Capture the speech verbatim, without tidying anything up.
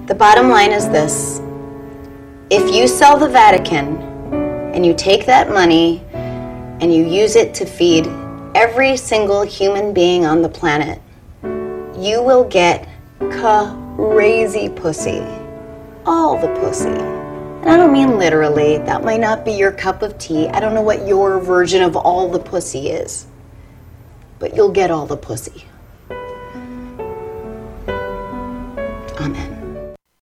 The bottom line is this. If you sell the Vatican and you take that money and you use it to feed every single human being on the planet, you will get crazy pussy. All the pussy. And I don't mean literally. That might not be your cup of tea. I don't know what your version of all the pussy is. But you'll get all the pussy.